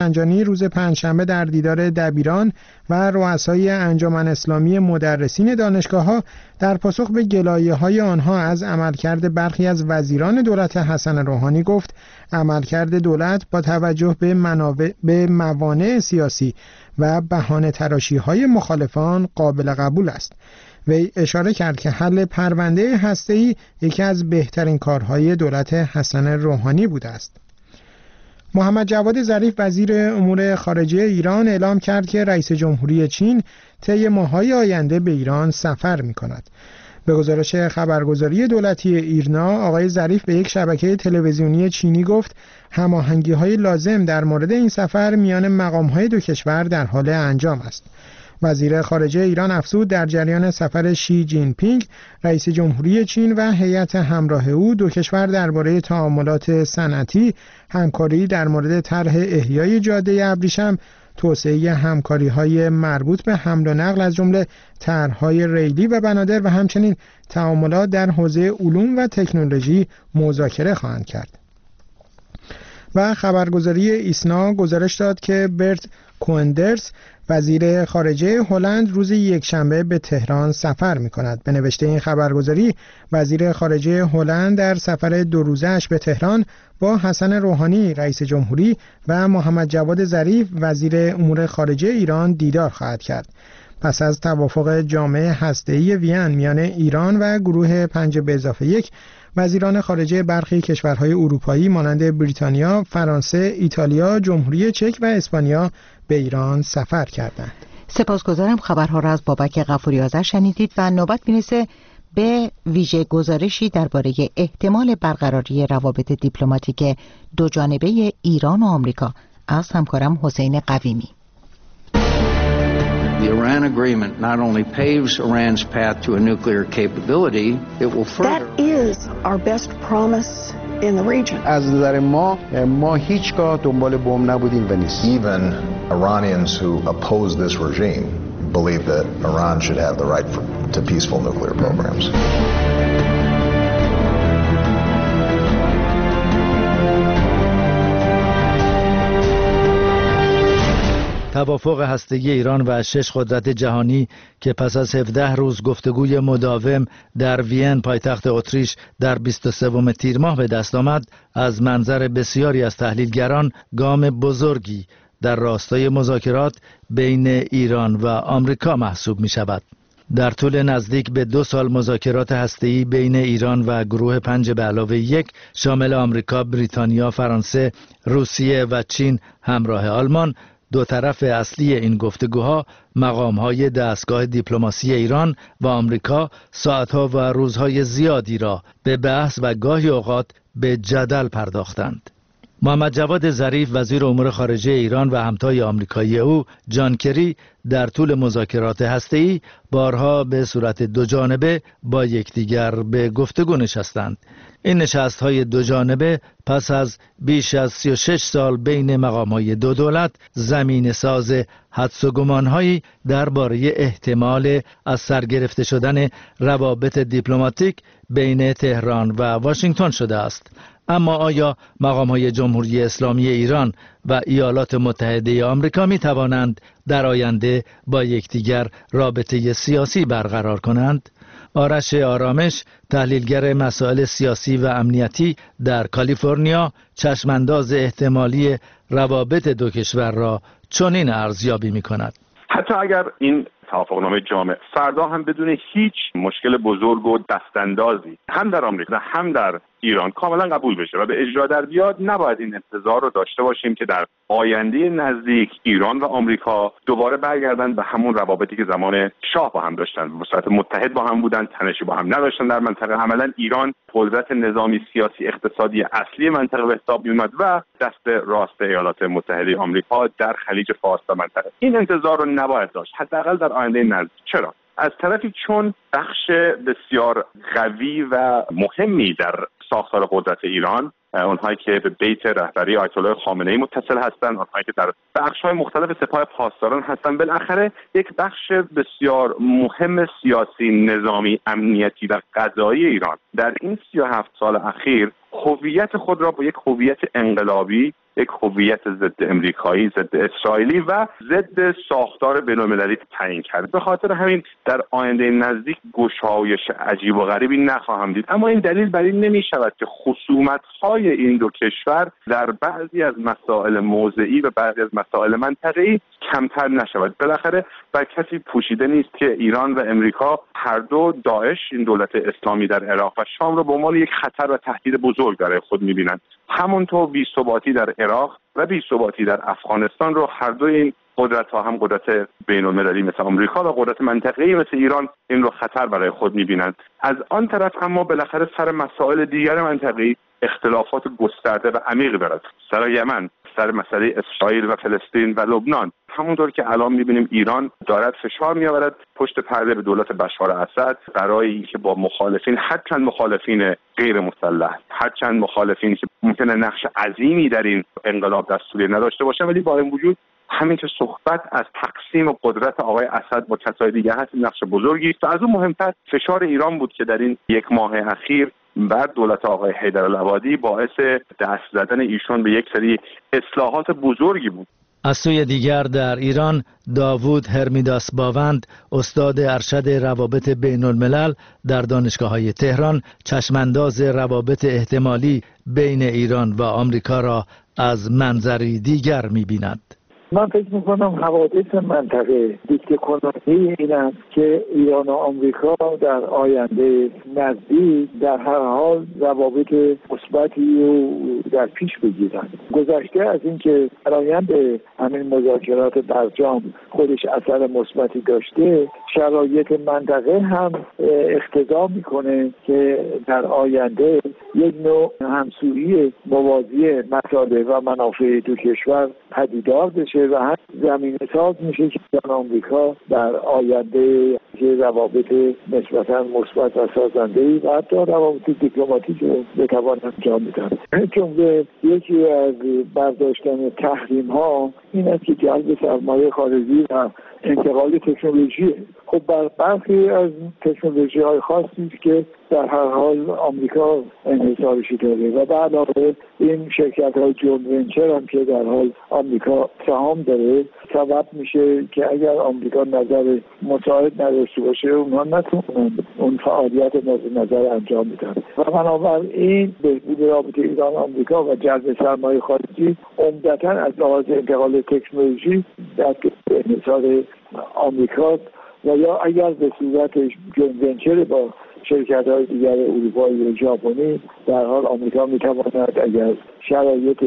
رفسنجانی روز پنجشنبه در دیدار دبیران و رؤسای انجمن اسلامی مدرسین دانشگاه‌ها در پاسخ به گلایه‌های آنها از عملکرد برخی از وزیران دولت حسن روحانی گفت عملکرد دولت با توجه به موانع سیاسی و بهانه تراشی‌های مخالفان قابل قبول است. وی اشاره کرد که حل پرونده هسته‌ای یکی از بهترین کارهای دولت حسن روحانی بوده است. محمد جواد ظریف وزیر امور خارجه ایران اعلام کرد که رئیس جمهوری چین طی ماه‌های آینده به ایران سفر می‌کند. به گزارش خبرگزاری دولتی ایرنا، آقای ظریف به یک شبکه تلویزیونی چینی گفت هماهنگی‌های لازم در مورد این سفر میان مقام‌های دو کشور در حال انجام است. وزیر خارجه ایران افزود در جریان سفر شی جین پینگ رئیس جمهوری چین و هیئت همراه او دو کشور درباره تعاملات صنعتی، همکاری در مورد طرح احیای جاده ابریشم، توسعه همکاری‌های مربوط به حمل و نقل از جمله طرح‌های ریلی و بنادر و همچنین تعاملات در حوزه علوم و تکنولوژی مذاکره خواهند کرد. و خبرگزاری ایسنا گزارش داد که برت کوئندرز وزیر خارجه هلند روز یکشنبه به تهران سفر می‌کند. به نوشته این خبرگزاری، وزیر خارجه هلند در سفر 2 روزه‌اش به تهران با حسن روحانی رئیس جمهوری و محمد جواد ظریف وزیر امور خارجه ایران دیدار خواهد کرد. پس از توافق جامع هسته‌ای وین میان ایران و گروه 5+1 وزیران خارجه برخی کشورهای اروپایی مانند بریتانیا، فرانسه، ایتالیا، جمهوری چک و اسپانیا به ایران سفر کردند. سپاسگزارم. خبرها را از بابک غفوری آذر شنیدید و نوبت میرسه به ویژه گزارشی درباره احتمال برقراری روابط دیپلماتیک دو جانبه ایران و آمریکا از همکارم حسین قویمی. The Iran agreement not only paves Iran's path to a nuclear capability, it will further... That is our best promise in the region. از نظر ما هیچگاه دنبال بمب نبودیم و نیست. Even Iranians who oppose this regime believe that Iran should have the right to peaceful nuclear programs. توافق هسته‌ای ایران و 6 قدرت جهانی که پس از 17 روز گفتگوی مداوم در وین پایتخت اتریش در 23 تیر ماه به دست آمد، از منظر بسیاری از تحلیلگران گام بزرگی در راستای مذاکرات بین ایران و آمریکا محسوب می شود. در طول نزدیک به 2 سال مذاکرات هسته‌ای بین ایران و گروه 5+1 شامل آمریکا، بریتانیا، فرانسه، روسیه و چین همراه آلمان، دو طرف اصلی این گفتگوها مقام‌های دستگاه دیپلماسی ایران و آمریکا ساعت‌ها و روزهای زیادی را به بحث و گاهی اوقات به جدل پرداختند. محمد جواد ظریف وزیر امور خارجه ایران و همتای آمریکایی او جان کری در طول مذاکرات هسته‌ای بارها به صورت دو جانبه با یکدیگر به گفتگو نشستند. این نشست‌های دو جانبه پس از بیش از 36 سال بین مقام‌های دو دولت زمین ساز حدس و گمان‌هایی درباره احتمال از سر گرفته شدن روابط دیپلماتیک بین تهران و واشنگتن شده است. اما آیا مقام‌های جمهوری اسلامی ایران و ایالات متحده آمریکا می توانند در آینده با یکدیگر رابطه سیاسی برقرار کنند؟ آرش آرامش، تحلیلگر مسائل سیاسی و امنیتی در کالیفرنیا، چشمانداز احتمالی روابط دو کشور را چنین ارزیابی می کند. حتی اگر این توافقنامه جامع فردا هم بدون هیچ مشکل بزرگ و دستاندازی هم در آمریکا هم در ایران کاملا قبول بشه و به اجرا در بیاد، نباید این انتظار رو داشته باشیم که در آینده نزدیک ایران و آمریکا دوباره برگردن به همون روابطی که زمان شاه با هم داشتن، به صورت متحد با هم بودن، تنشی با هم نداشتن در منطقه. عملا ایران قدرت نظامی، سیاسی، اقتصادی اصلی منطقه به حساب میومد و دست راست ایالات متحده آمریکا در خلیج فارس و منطقه. این انتظار رو نباید داشت، حداقل در آینده نزدیک. چرا؟ از طرفی چون بخش بسیار قوی و مهمی در ساختار قدرت ایران، اونهایی که به بیت رهبری آیت الله خامنه‌ای متصل هستند، اونهایی که در بخش‌های مختلف سپاه پاسداران هستند، بالاخره یک بخش بسیار مهم سیاسی، نظامی، امنیتی و قضایی ایران در این 37 سال اخیر هویت خود را با یک هویت انقلابی یک هویت ضد امریکایی، ضد اسرائیلی و ضد ساختار بین‌المللی تعیین کرد. به خاطر همین در آینده نزدیک گشایش عجیب و غریبی نخواهم دید. اما این دلیل بر این نمی‌شود که خصومت‌های این دو کشور در بعضی از مسائل موضعی و بعضی از مسائل منطقه‌ای کمتر نشود. بالاخره بر کسی پوشیده نیست که ایران و امریکا هر دو داعش، این دولت اسلامی در عراق و شام را به عنوان یک خطر و تهدید بزرگ برای خود می‌بینند. همونطور بی‌ثباتی در عراق و بی‌ثباتی در افغانستان رو هر دو این قدرت‌ها، هم قدرت بین‌المللی مثل آمریکا و قدرت منطقه‌ای مثل ایران، این رو خطر برای خود می‌بینند. از آن طرف اما بالاخره سر مسائل دیگر منطقه‌ای اختلافات گسترده و عمیقی دارد. سر یمن، سر مسئله اسرائیل و فلسطین و لبنان. همونطور که الان می‌بینیم ایران دارد فشار می‌آورد پشت پرده به دولت بشار اسد برای اینکه با مخالفین، هرچند مخالفین غیر مسلح، هرچند مخالفین که ممکنه نقش عظیمی در این انقلاب دستوری نداشته باشند، ولی با این وجود همین که صحبت از تقسیم قدرت آقای اسد با کسای دیگه هست، نقش بزرگی است. و از اون مهمتر فشار ایران بود که در این یک ماه اخیر بر دولت آقای حیدرالعبادی باعث دست زدن ایشون به یک سری اصلاحات بزرگی بود. از سوی دیگر در ایران داوود هرمیداس باوند، استاد ارشد روابط بین الملل در دانشگاه‌های تهران، چشمانداز روابط احتمالی بین ایران و آمریکا را از منظری دیگر می‌بیند. من فکر میکنم حوادث منطقه دیکته کننده این است که ایران و آمریکا در آینده نزدیک در هر حال روابط مثبتی رو در پیش بگیرن. گذشته از اینکه فرآیند همین مذاکرات برجام خودش اثر مثبتی داشته، شرایط منطقه هم اقتضا میکنه که در آینده یک نوع همسویی موازی مصالح و منافع دو کشور پدیدار بشه و هم زمینه ساز میشه که آمریکا در آینده روابط نسبتاً مثبت و سازنده‌ای و حتی روابط دیپلماتیک رو بتوان انجام بدن. چون یکی از برداشتن تحریم ها این است که جلب سرمایه خارجی و انتقال تکنولوژی. خب برخی از تکنولوژی های خاصی است که در هر حال آمریکا انحصارشی داره و به علاوه این شرکت های جوینت ونچر هم که در حال آمریکا سهام داره سبب میشه که اگر آمریکا نظر مساعد نداشته باشه اونها نتونن اون فعالیت مورد نظر انجام بدن و بنابراین بهبود رابطه ایران آمریکا و جلب سرمایه خارجی عمدتاً از لحاظ انتقال تکنولوژی در انحصار آمریکا و یا اگر به صورت جوینت ونچر با شرکت‌های دیگر اروپایی و ژاپنی در حال آمریکا می‌تواند اگر شرایط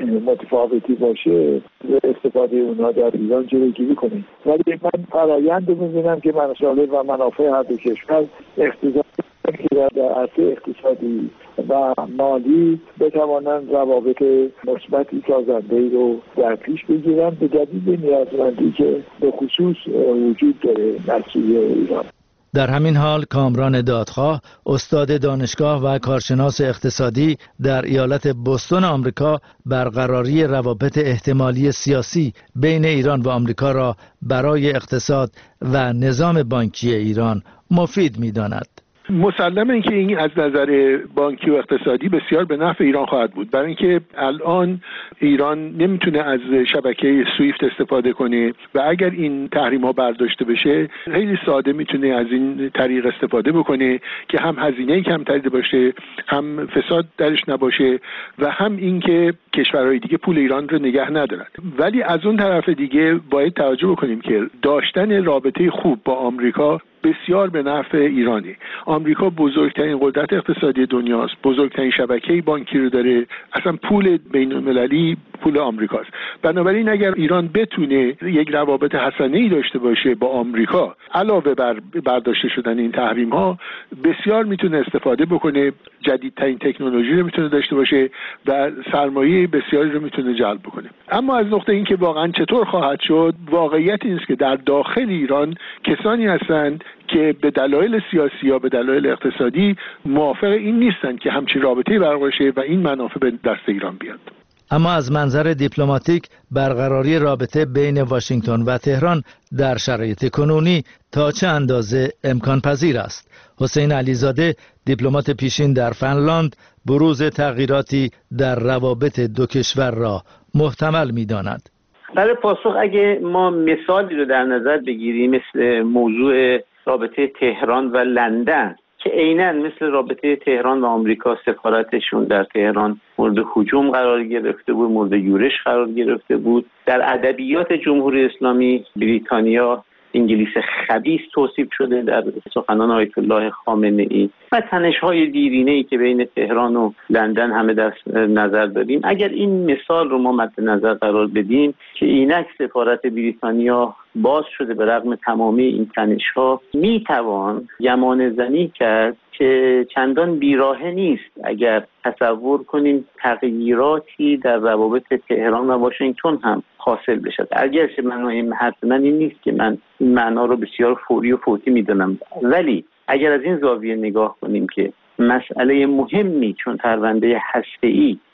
متفاوتی باشه استفاده اونها در ایران جلوگیری کنه. ولی من فرآیند می‌بینم که مصالح و منافع هر دو کشور اقتضا می‌گیرد در عرصه اقتصادی و مالی بتوانند روابط مثبتی سازنده‌ای رو در پیش بگیرند به دلیل نیازمندی که به خصوص وجود داره در سوی ایران. در همین حال کامران دادخواه، استاد دانشگاه و کارشناس اقتصادی در ایالت بوستون آمریکا، برقراری روابط احتمالی سیاسی بین ایران و آمریکا را برای اقتصاد و نظام بانکی ایران مفید می‌داند. مسلمه که این از نظر بانکی و اقتصادی بسیار به نفع ایران خواهد بود، برای اینکه الان ایران نمیتونه از شبکه سویفت استفاده کنه و اگر این تحریم ها برداشته بشه خیلی ساده میتونه از این طریق استفاده بکنه که هم هزینه کمتری باشه، هم فساد درش نباشه و هم اینکه کشورهای دیگه پول ایران رو نگه ندارن. ولی از اون طرف دیگه باید توجه بکنیم که داشتن رابطه خوب با آمریکا بسیار به نفع ایرانی. آمریکا بزرگترین قدرت اقتصادی دنیاست، بزرگترین شبکه بانکی رو داره، اصلا پول بین‌المللی پول آمریکاست. بنابراین اگر ایران بتونه یک روابط حسنه‌ای داشته باشه با آمریکا علاوه بر برداشته شدن این تحریم ها، بسیار میتونه استفاده بکنه، جدیدترین تکنولوژی رو میتونه داشته باشه و سرمایه بسیاری رو میتونه جلب بکنه. اما از نقطه اینکه واقعا چطور خواهد شد، واقعیت این است که در داخل ایران کسانی هستند که به دلایل سیاسی یا به دلایل اقتصادی موافق این نیستند که همچین رابطه‌ای برقرار شه و این منافع به دست ایران بیاد. اما از منظر دیپلماتیک برقراری رابطه بین واشنگتن و تهران در شرایط کنونی تا چه اندازه امکان پذیر است؟ حسین علیزاده دیپلمات پیشین در فنلاند بروز تغییراتی در روابط دو کشور را محتمل می‌داند. برای پاسخ اگه ما مثالی رو در نظر بگیریم مثل موضوع رابطه تهران و لندن که عیناً مثل رابطه تهران و آمریکا، سفارتشون در تهران مورد هجوم قرار گرفته بود، مورد یورش قرار گرفته بود. در ادبیات جمهوری اسلامی بریتانیا انگلیس خبیث توصیف شده در سخنان آیت الله خامنه‌ای و تنش‌های دیرینه‌ای که بین تهران و لندن همه در نظر داریم. اگر این مثال رو ما مد نظر قرار بدیم که اینک سفارت بریتانیا باز شده به رغم تمامی این تنش‌ها، میتوان گمان زنی کرد که چندان بیراهه نیست اگر تصور کنیم تغییراتی در روابط تهران و واشنگتن هم حاصل بشد. اگرچه معنای حرف من این نیست که من این معنا رو بسیار فوری و فوتی میدونم، ولی اگر از این زاویه نگاه کنیم که مسئله مهمی چون پرونده هسته‌ای